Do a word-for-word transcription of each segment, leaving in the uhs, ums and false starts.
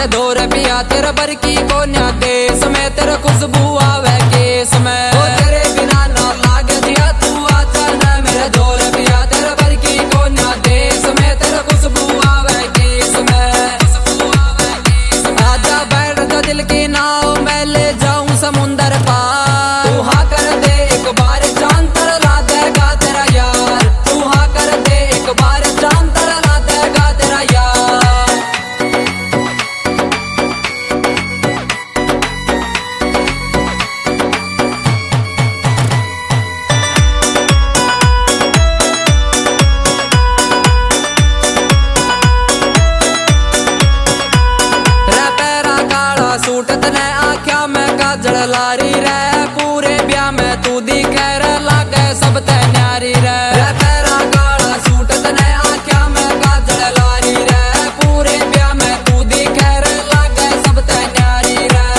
धोरे पिया तेरा बरकी कोन्या देश में तेरा खुशबू आवे केस में। ओ तेरे बिना ना लागे दिया तू आजा ना मेरे धोरे पिया तेरा बरकी कोन्या देश में तेरा खुशबू आवे केस में। आजा बैठ जा दिल की नाव मैं ले जाऊं समुंदर पार। तू हाँ कर दे एक बार चांद तड़ला देगा तेरा यार। तू हाँ कर दे एक बार चांद तड़ला देगा तेरा यार। सूट तने आख्या में काजल लारी रे पूरे ब्याह में तू दिखे रे लागे सब ते न्यारी रे। तेरा काला सूट तने आख्या में काजल लारी रे पूरे ब्याह में तू दिखे रे लागे सब ते न्यारी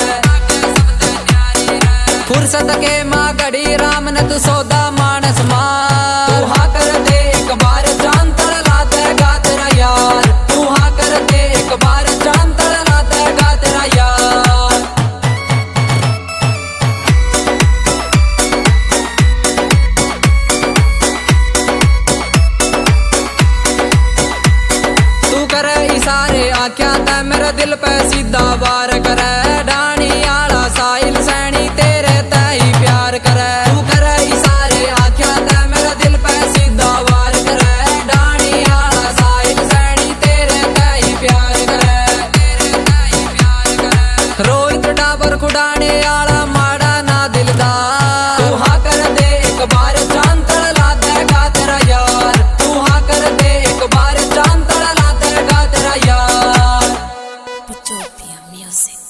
रे। फुर्सत के माँ घड़ी राम ने तू सौदा मानस माँ। तू हाँ कर दे एक बार चांद तड़ला देगा तेरा यार। तू हाँ कर दे एक बार चांद तड़ला देगा तेरा यार। इशारे आख्या ते मेरे दिल पे सीधा वार करे। डाणी आला साहिल सैनी तेरे ते ही प्यार करे। तू करे इशारे आख्या ते मेरे दिल पे सीधा वार करे। डाणी आला साहिल सैनी तेरे ते ही प्यार करे। तेरे ते ही प्यार करे। रोहित डाबर खुडाने आला माड़ा ना दिलदार। तू हाँ कर दे एक बार चांद तड़ला देगा तेरा यार। तू हाँ कर दे एक बार चांद तड़ला देगा तेरा यार। Utopia Music.